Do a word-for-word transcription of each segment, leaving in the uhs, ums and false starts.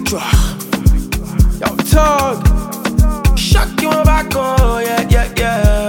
Yo, talk. Shock you back, oh, yeah, yeah, yeah.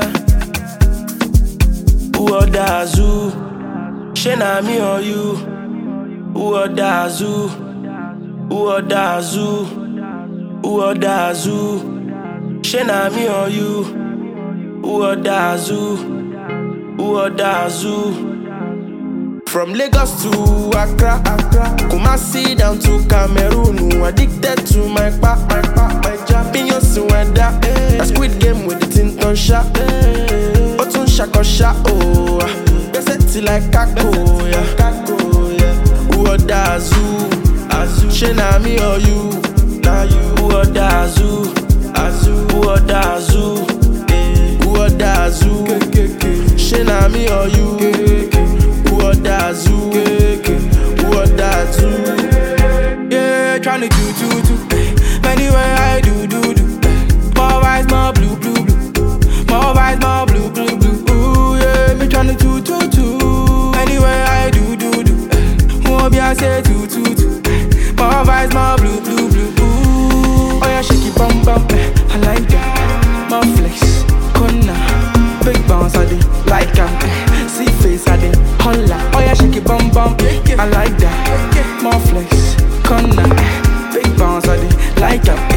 Who order zoo? Shena me or you? Who order zoo? Who order zoo? Who order zoo? Shena me or you? Who order zoo? Who order zoo? From Lagos to Accra, Accra, Kumasi down to Cameroon. Addicted to my pa, my pa, my jam. Opinions weather, a squid game with the tinton shot. Otun shako shot, oh. Beseti like kako, yeah. Who order zoo? Azu, Shena me or you? Now you. Who order zoo? Azu, who order zoo? Who order zoo? Shena me or you? Who order zoo? Who order zoo? Yeah, tryna do do do. Anywhere I do do do. More vibes, more blue blue blue. More vibes, more blue blue blue. Ooh yeah, me tryna do do do. Anywhere I do do do. More be I say do do do. More vibes, more blue blue blue. Ooh, oh yeah, shake it bum bum. I like that. More flex, corner, big bounce I do like that. See face I do holla. Oh yeah, shake it bum bum. I like that. More flex, corner, big bounce I do like that.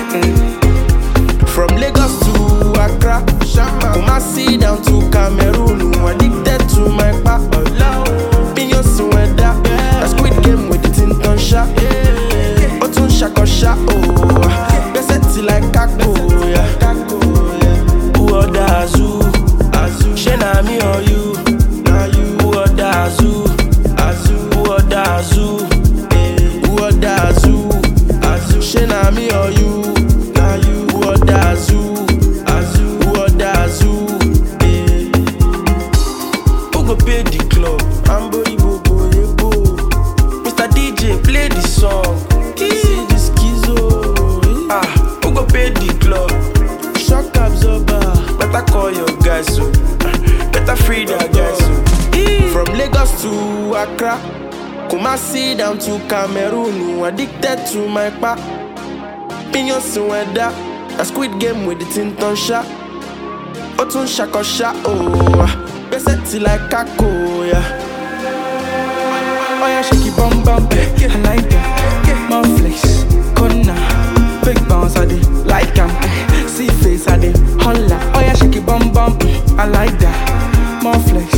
Mm. From Lagos to Accra, Kumasi down to Cameroon. Addicted to my pa. Opinions weather, a squid game with the tinton shot. Otun shako shot, oh. Beseti like kako, yeah. Who order zoo? Shena me or you? Now you. Who order zoo? Who order zoo? Who order zoo? Shena me or you? Now you. Who order zoo? Who order zoo? Who go pay the club? Ambori bobo yebo. Mister D J play the song. See the schizo. Ah, who go pay the club? Shock absorber. Better call your guys so. Better free their guys so. From Lagos to Accra, Kumasi down to Cameroon. Addicted to my pa. Opinions weather, a squid game with the tinton shot. Otun shako shot, oh. Beseti like kako, yeah. Oh yeah, shake it bum bum. I like that. More flex, corner, big bounce I do like that. See face I do holla. Oh yeah, shake it bum bum. I like that. More flex.